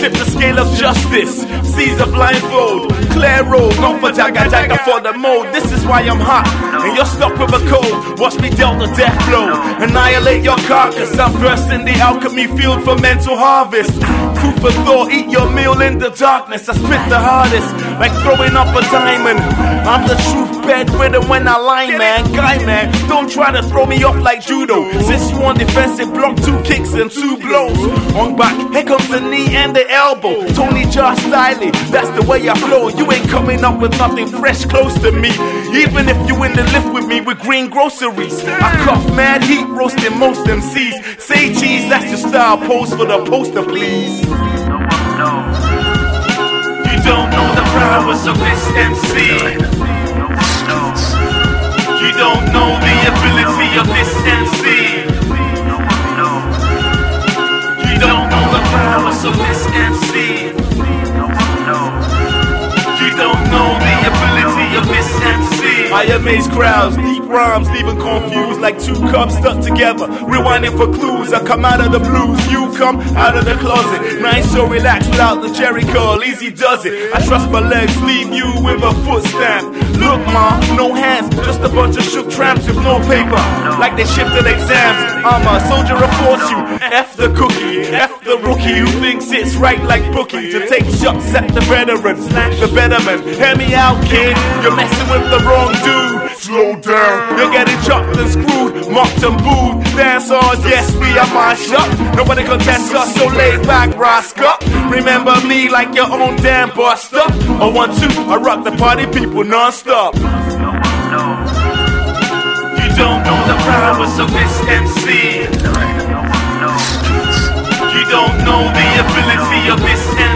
tip the scale of justice. Caesar blindfold, clear road, not for Jagga Jagga for the mode. This is why I'm hot, and you're stuck with a cold. Watch me dealt a death blow, annihilate your carcass. I'm versed in the alchemy field for mental harvest. Food for thought, eat your meal in the darkness. I spit the hardest, like throwing up a diamond. I'm the truth bedridden when I lie, man. Guy, man, don't try to throw me off like judo. Since you on defensive, block 2 kicks and 2 blows. On back, here comes the knee and the elbow. Tony Jaa styling, that's the way I flow. You ain't coming up with nothing fresh close to me. Even if you in the lift with me with green groceries. I cough mad heat, roasting most MCs. Say cheese, that's your style, pose for the poster, please. You don't know the prowess of this MC. You don't know the ability of this MC. You don't know the prowess of this MC. You don't know the ability of this MC. I amaze crowds, deep rhymes, leaving confused like 2 cups stuck together. Rewinding for clues, I come out of the blues, you come out of the closet. Nice so relaxed without the Jerry curl, easy does it. I trust my legs, leave you with a foot stamp. Look ma, no hands, just a bunch of shook tramps with no paper, like they shifted exams. I'm a soldier of fortune, F the cookie, F the rookie who thinks it's right like bookie to take shots at the veterans, the betterman. Hear me out kid, you're messing with the wrong dude. Slow down, you're getting chopped and screwed, mocked and booed. Dance on, yes, we are my shop. Nobody can test us, so lay back, rascal. Remember me like your own damn buster. I want to, I rock the party people non-stop. You don't know the prowess of this MC. You don't know the ability of this MC.